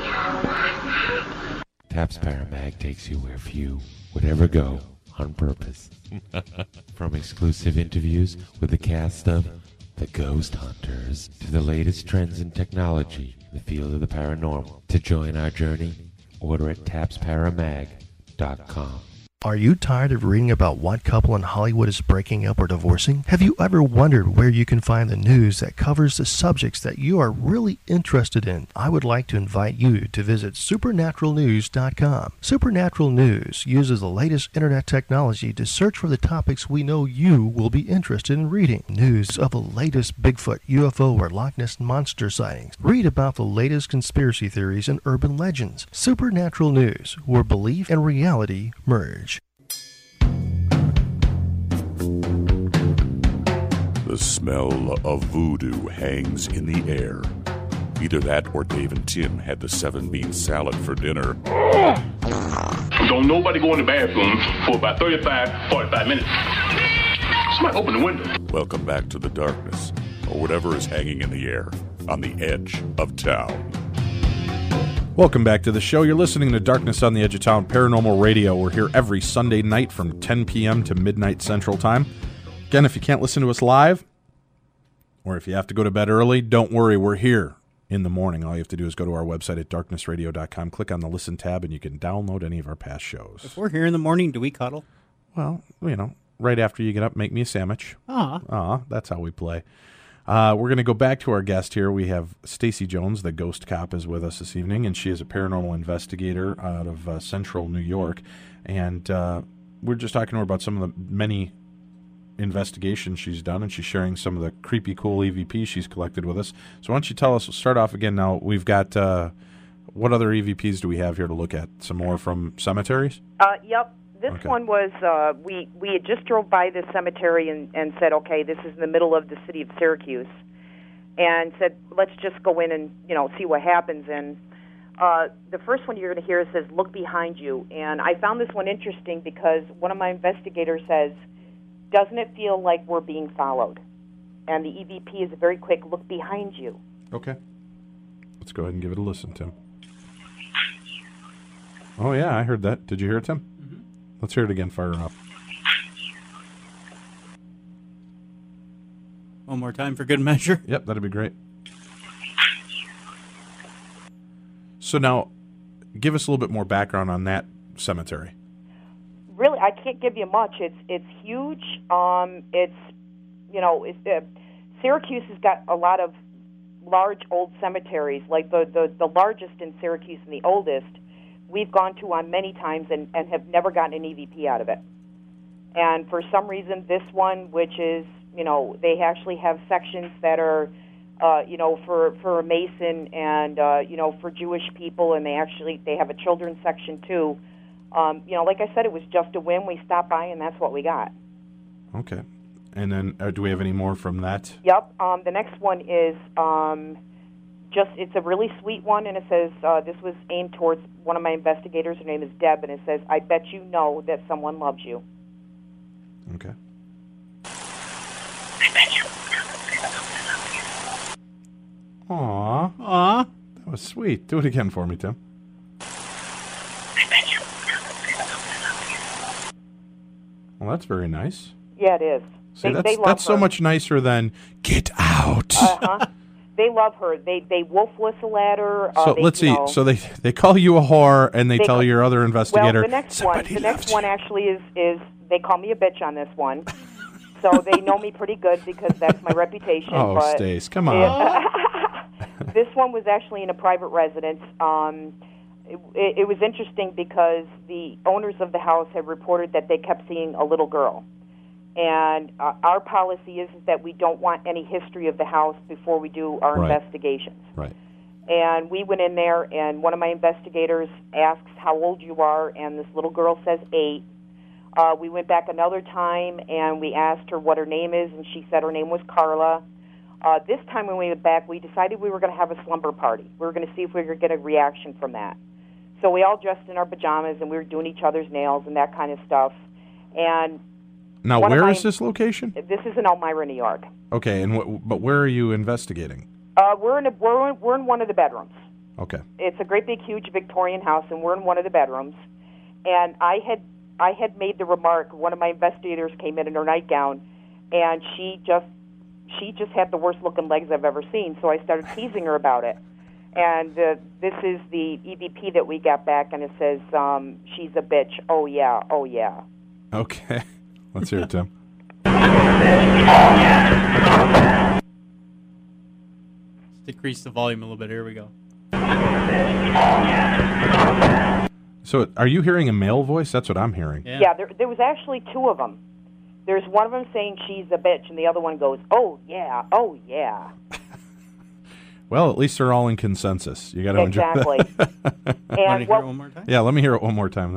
Taps Paramag takes you where few would ever go on purpose. From exclusive interviews with the cast of The Ghost Hunters to the latest trends in technology in the field of the paranormal. To join our journey, order at tapsparamag.com. Are you tired of reading about what couple in Hollywood is breaking up or divorcing? Have you ever wondered where you can find the news that covers the subjects that you are really interested in? I would like to invite you to visit supernaturalnews.com. Supernatural News uses the latest internet technology to search for the topics we know you will be interested in reading. News of the latest Bigfoot, UFO, or Loch Ness Monster sightings. Read about the latest conspiracy theories and urban legends. Supernatural News, where belief and reality merge. The smell of voodoo hangs in the air. Either that or Dave and Tim had the 7-bean salad for dinner. Don't nobody go in the bathroom for about 45 minutes. Somebody open the window. Welcome back to The Darkness, or whatever is hanging in the air on the edge of town. Welcome back to the show. You're listening to Darkness on the Edge of Town Paranormal Radio. We're here every Sunday night from 10 p.m. to midnight Central Time. Again, if you can't listen to us live, or if you have to go to bed early, don't worry, we're here in the morning. All you have to do is go to our website at darknessradio.com, click on the Listen tab, and you can download any of our past shows. If we're here in the morning, do we cuddle? Well, right after you get up, make me a sandwich. That's how we play. We're going to go back to our guest here. We have Stacey Jones, the Ghost Cop, is with us this evening, and she is a paranormal investigator out of central New York. And we're just talking to her about some of the many investigations she's done, and she's sharing some of the creepy, cool EVPs she's collected with us. So why don't you tell us, start off again now, we've got, what other EVPs do we have here to look at? Some more from cemeteries? Yep. This one was, we had just drove by this cemetery and said, okay, this is in the middle of the city of Syracuse, and said, let's just go in and, see what happens. And the first one you're going to hear says, look behind you. And I found this one interesting because one of my investigators says, doesn't it feel like we're being followed? And the EVP is a very quick look behind you. Okay. Let's go ahead and give it a listen, Tim. Oh, yeah, I heard that. Did you hear it, Tim? Mm-hmm. Let's hear it again. Fire up. One more time for good measure. Yep, that'd be great. So now, give us a little bit more background on that cemetery. Really, I can't give you much. It's huge. Syracuse has got a lot of large old cemeteries, like the largest in Syracuse and the oldest. We've gone to on many times and have never gotten an EVP out of it. And for some reason, this one, which is, they actually have sections that are, for a Mason and, for Jewish people, and they have a children's section too. Like I said, it was just a whim. We stopped by, and that's what we got. Okay. And then do we have any more from that? Yep. The next one is it's a really sweet one, and it says, this was aimed towards one of my investigators. Her name is Deb, and it says, I bet you know that someone loves you. Okay. Aw. That was sweet. Do it again for me, Tim. Well, that's very nice. Yeah, it is. See, they love that's her. so much nicer than get out. Uh-huh. They love her. They wolf whistle at her. So let's see. So they call you a whore, and they tell your other investigator. Well, the next one actually is they call me a bitch on this one. So they know me pretty good because that's my reputation. Oh, but Stace, come on. This one was actually in a private residence. It was interesting because the owners of the house had reported that they kept seeing a little girl. And our policy is that we don't want any history of the house before we do our investigations. Right. And we went in there, and one of my investigators asks how old you are, and this little girl says 8. We went back another time, and we asked her what her name is, and she said her name was Carla. This time when we went back, we decided we were going to have a slumber party. We were going to see if we could get a reaction from that. So we all dressed in our pajamas, and we were doing each other's nails and that kind of stuff. And now, where is this location? This is in Elmira, New York. Okay, and but where are you investigating? We're in one of the bedrooms. Okay. It's a great big huge Victorian house, and we're in one of the bedrooms. And I had made the remark. One of my investigators came in her nightgown, and she just had the worst looking legs I've ever seen. So I started teasing her about it. And this is the EVP that we got back, and it says she's a bitch. Oh yeah, oh yeah. Okay. Let's hear it, Tim. Decrease the volume a little bit. Here we go. So are you hearing a male voice? That's what I'm hearing. Yeah, there was actually 2 of them. There's one of them saying she's a bitch, and the other one goes, oh yeah, oh yeah. Well, at least they're all in consensus. You got to enjoy that. Exactly. Want to hear it one more time? Yeah, let me hear it one more time.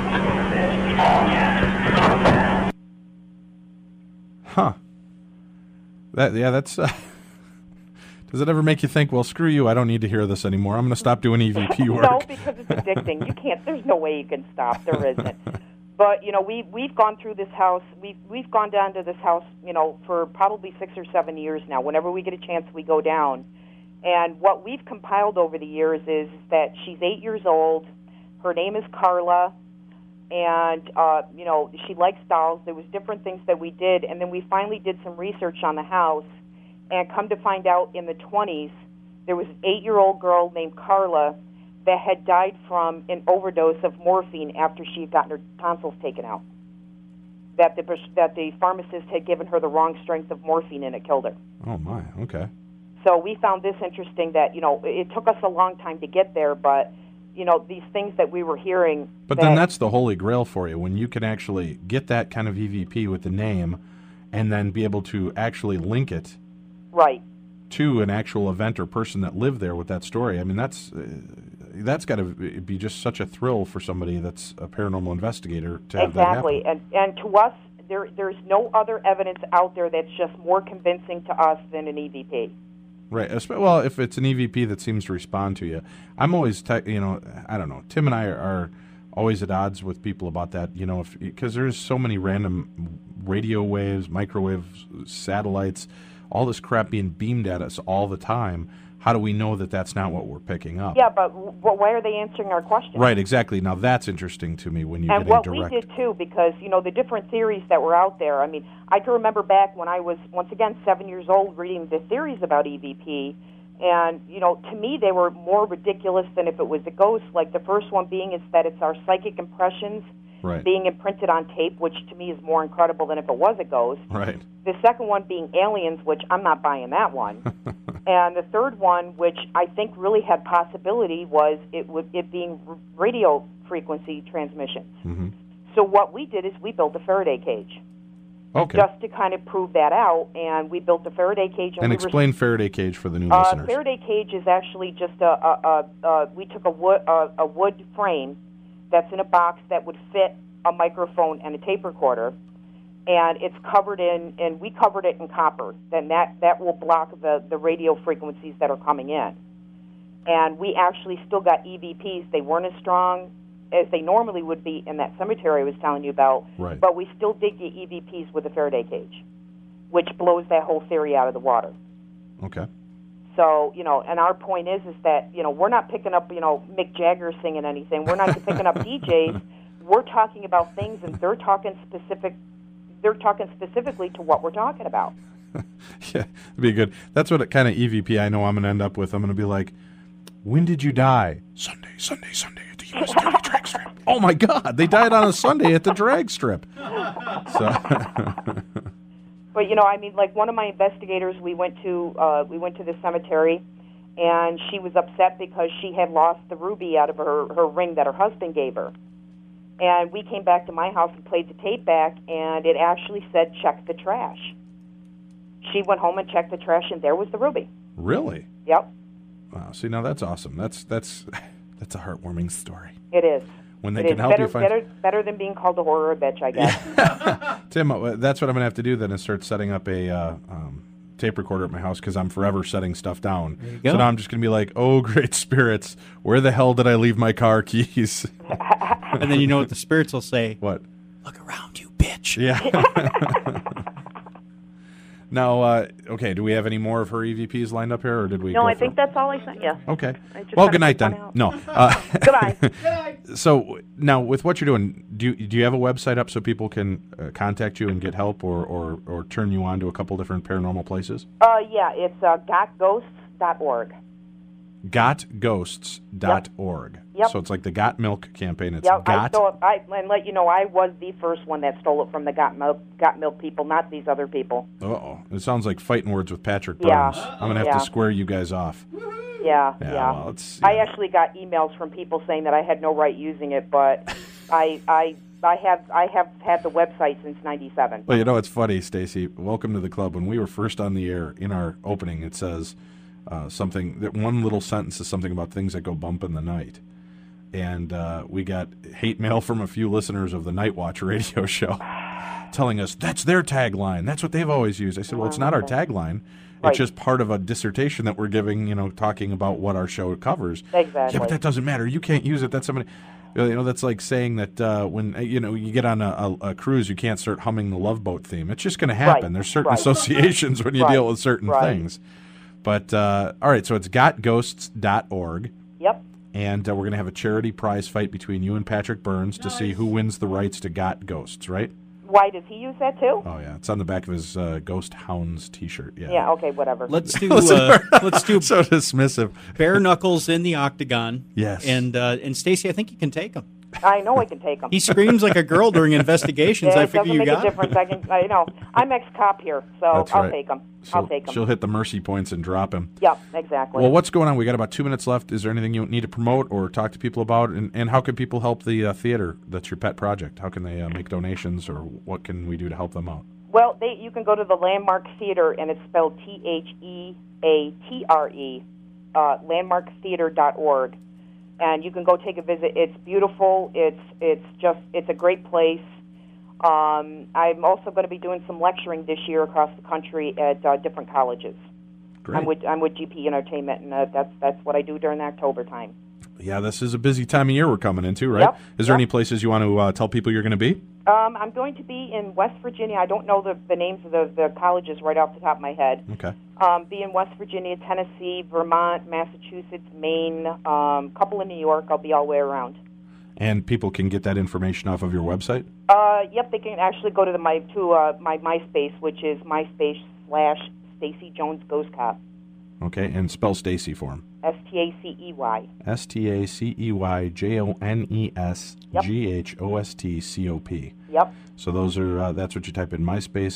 Huh. That's... Does it ever make you think, well, screw you, I don't need to hear this anymore. I'm going to stop doing EVP work. No, because it's addicting. You can't. There's no way you can stop. There isn't. But, we've gone through this house. We've gone down to this house, for probably 6 or 7 years now. Whenever we get a chance, we go down. And what we've compiled over the years is that she's 8 years old. Her name is Carla. And, she likes dolls. There was different things that we did. And then we finally did some research on the house. And come to find out, in the 20s, there was an 8-year-old girl named Carla that had died from an overdose of morphine after she had gotten her tonsils taken out. That the pharmacist had given her the wrong strength of morphine, and it killed her. Oh, my. Okay. So we found this interesting that, it took us a long time to get there, but, these things that we were hearing. But then that's the holy grail for you, when you can actually get that kind of EVP with the name and then be able to actually link it right to an actual event or person that lived there with that story. I mean, that's got to be just such a thrill for somebody that's a paranormal investigator to have that happen. Exactly, and to us, there's no other evidence out there that's just more convincing to us than an EVP. Right. Well, if it's an EVP that seems to respond to you, I'm always, I don't know. Tim and I are always at odds with people about that, because there's so many random radio waves, microwave satellites, all this crap being beamed at us all the time. How do we know that that's not what we're picking up? Yeah, but why are they answering our question? Right, exactly. Now that's interesting to me when you and get a direct. And what we did too, because the different theories that were out there. I mean, I can remember back when I was once again 7 years old reading the theories about EVP, and to me they were more ridiculous than if it was a ghost. Like the first one being is that it's our psychic impressions. Right. Being imprinted on tape, which to me is more incredible than if it was a ghost. Right. The second one being aliens, which I'm not buying that one. And the third one, which I think really had possibility, was it being radio frequency transmissions. Mm-hmm. So what we did is we built a Faraday cage. Okay. Just to kind of prove that out, and we built a Faraday cage. And explain Faraday cage for the new listeners. Faraday cage is actually just we took a wood frame that's in a box that would fit a microphone and a tape recorder, and it's covered and we covered it in copper. Then that will block the radio frequencies that are coming in. And we actually still got EVPs. They weren't as strong as they normally would be in that cemetery I was telling you about, right. But we still did get EVPs with a Faraday cage, which blows that whole theory out of the water. Okay. So, and our point is that, we're not picking up, Mick Jagger singing anything. We're not picking up DJs. We're talking about things, and they're talking specifically to what we're talking about. Yeah, it'd be good. That's what kind of EVP I know I'm going to end up with. I'm going to be like, when did you die? Sunday at the US Daily Drag Strip. Oh, my God. They died on a Sunday at the drag strip. So... But like one of my investigators, we went to the cemetery, and she was upset because she had lost the ruby out of her ring that her husband gave her. And we came back to my house and played the tape back, and it actually said, check the trash. She went home and checked the trash, and there was the ruby. Really? Yep. Wow. See, now that's awesome. That's a heartwarming story. It is. When they can help you find... Better than being called a whore or a bitch, I guess. Tim, that's what I'm going to have to do then, is start setting up a tape recorder at my house, because I'm forever setting stuff down. There you go. So now I'm just going to be like, oh, great spirits, where the hell did I leave my car keys? And then what the spirits will say. What? Look around, you bitch. Yeah. Now, okay, do we have any more of her EVPs lined up here, or did we No, go I think that's all I sent you. Okay. Well, good night then. No. Goodbye. So, now, with what you're doing, do you have a website up so people can contact you and get help or turn you on to a couple different paranormal places? Yeah, it's gotghosts.org. Gotghosts.org. Yep. So it's like the Got Milk campaign. It's Yep. Got. And let you know, I was the first one that stole it from the Got Milk people, not these other people. Uh-oh. It sounds like fighting words with Patrick Burns. Yeah. I'm going to have to square you guys off. Yeah. Well, I actually got emails from people saying that I had no right using it, but I have had the website since '97. Well, it's funny, Stacy. Welcome to the club. When we were first on the air, in our opening, it says something. That one little sentence is something about things that go bump in the night, and we got hate mail from a few listeners of the Night Watch radio show, telling us that's their tagline. That's what they've always used. I said, well, it's not our tagline. Right. It's just part of a dissertation that we're giving, talking about what our show covers. Exactly. Yeah, but that doesn't matter. You can't use it. That's somebody. That's like saying that when you get on a cruise, you can't start humming the Love Boat theme. It's just going to happen. Right. There's certain associations when you deal with certain things. But all right, so it's gotghosts.org. Yep. And we're going to have a charity prize fight between you and Patrick Burns to see who wins the rights to Got Ghosts, right? Why, does he use that too? Oh yeah, it's on the back of his Ghost Hounds T-shirt. Yeah. Yeah. Okay. Whatever. Let's do so dismissive. Bare knuckles in the octagon. Yes. And Stacy, I think you can take him. I know I can take him. He screams like a girl during investigations. Yeah, I figure you got it doesn't make a difference. I'm ex-cop here, so That's I'll right. take him. She'll hit the mercy points and drop him. Yep, exactly. Well, what's going on? We got about 2 minutes left. Is there anything you need to promote or talk to people about? And how can people help the theater that's your pet project? How can they make donations, or what can we do to help them out? Well, you can go to the Landmark Theater, and it's spelled THEATRE, landmarktheater.org. And you can go take a visit. It's beautiful. It's a great place. I'm also going to be doing some lecturing this year across the country at different colleges. Great. I'm with GP Entertainment, and that's what I do during the October time. Yeah, this is a busy time of year we're coming into, right? Yep. Is there any places you want to tell people you're going to be? I'm going to be in West Virginia. I don't know the names of the colleges right off the top of my head. Okay. Be in West Virginia, Tennessee, Vermont, Massachusetts, Maine, couple in New York. I'll be all the way around. And people can get that information off of your website? Yep, they can actually go to my MySpace, which is MySpace/Stacey Jones Ghost Cop. Okay, and spell Stacey for him. STACEY. STACEYJONESGHOSTCOP. Yep. So those are that's what you type in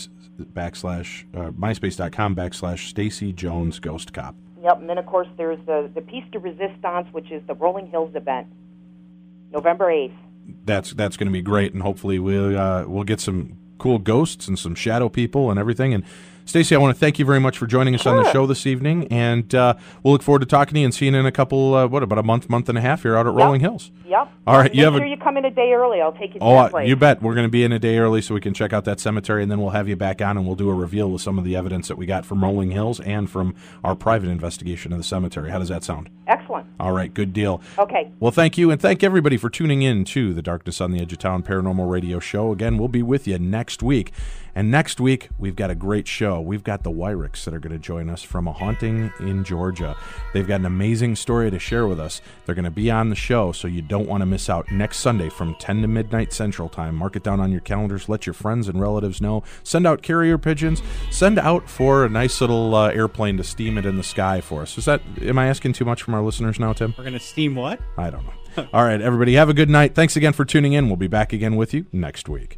MySpace.com/Stacey Jones Ghost Cop. Yep, and then of course there's the Piece de Resistance, which is the Rolling Hills event, November 8th. That's going to be great, and hopefully we'll get some cool ghosts and some shadow people and everything. And Stacey, I want to thank you very much for joining us on the show this evening, and we'll look forward to talking to you and seeing you in a couple, about a month and a half here out at Rolling Hills. Yep. All right. Make sure you come in a day early. I'll take you to that place. You bet. We're going to be in a day early so we can check out that cemetery, and then we'll have you back on, and we'll do a reveal with some of the evidence that we got from Rolling Hills and from our private investigation of the cemetery. How does that sound? Excellent. All right. Good deal. Okay. Well, thank you, and thank everybody for tuning in to the Darkness on the Edge of Town Paranormal Radio Show. Again, we'll be with you next week. And next week, we've got a great show. We've got the Wyricks that are going to join us from a haunting in Georgia. They've got an amazing story to share with us. They're going to be on the show, so you don't want to miss out. Next Sunday from 10 to midnight Central Time. Mark it down on your calendars. Let your friends and relatives know. Send out carrier pigeons. Send out for a nice little airplane to steam it in the sky for us. Am I asking too much from our listeners now, Tim? We're going to steam what? I don't know. All right, everybody, have a good night. Thanks again for tuning in. We'll be back again with you next week.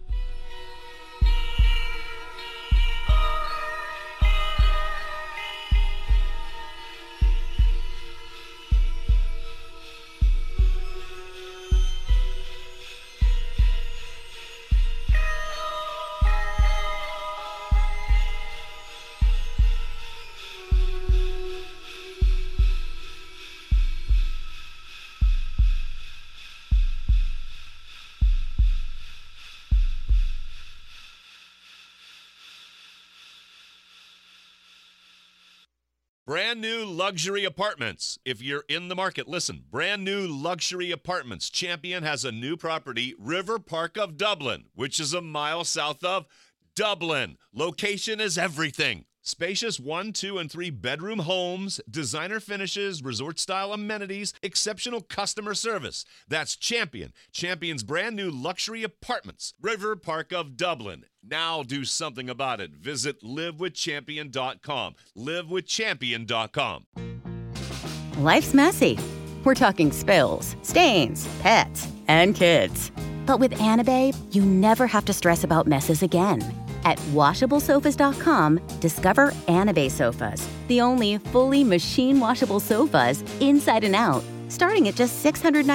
Brand new luxury apartments. If you're in the market, listen. Brand new luxury apartments. Champion has a new property, River Park of Dublin, which is a mile south of Dublin. Location is everything. Spacious 1, 2, and 3 bedroom homes, designer finishes, resort-style amenities, exceptional customer service. That's Champion. Champion's brand new luxury apartments, River Park of Dublin. Now do something about it. Visit livewithchampion.com. Livewithchampion.com. Life's messy. We're talking spills, stains, pets, and kids. But with Anabae, you never have to stress about messes again. At WashableSofas.com, discover Anabae sofas, the only fully machine-washable sofas inside and out, starting at just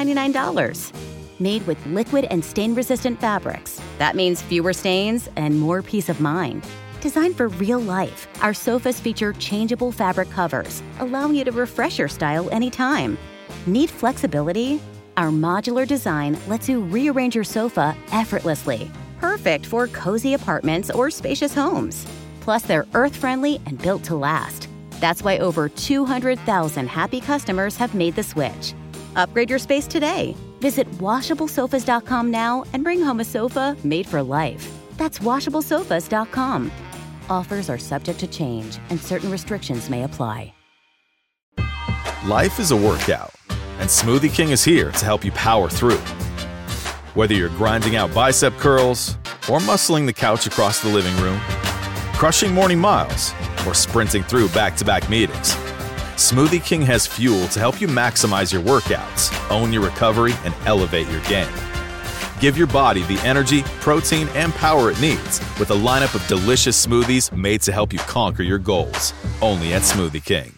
$699. Made with liquid and stain-resistant fabrics. That means fewer stains and more peace of mind. Designed for real life, our sofas feature changeable fabric covers, allowing you to refresh your style anytime. Need flexibility? Our modular design lets you rearrange your sofa effortlessly. Perfect for cozy apartments or spacious homes. Plus, they're earth-friendly and built to last. That's why over 200,000 happy customers have made the switch. Upgrade your space today. Visit WashableSofas.com now and bring home a sofa made for life. That's WashableSofas.com. Offers are subject to change, and certain restrictions may apply. Life is a workout, and Smoothie King is here to help you power through. Whether you're grinding out bicep curls or muscling the couch across the living room, crushing morning miles, or sprinting through back-to-back meetings, Smoothie King has fuel to help you maximize your workouts, own your recovery, and elevate your game. Give your body the energy, protein, and power it needs with a lineup of delicious smoothies made to help you conquer your goals. Only at Smoothie King.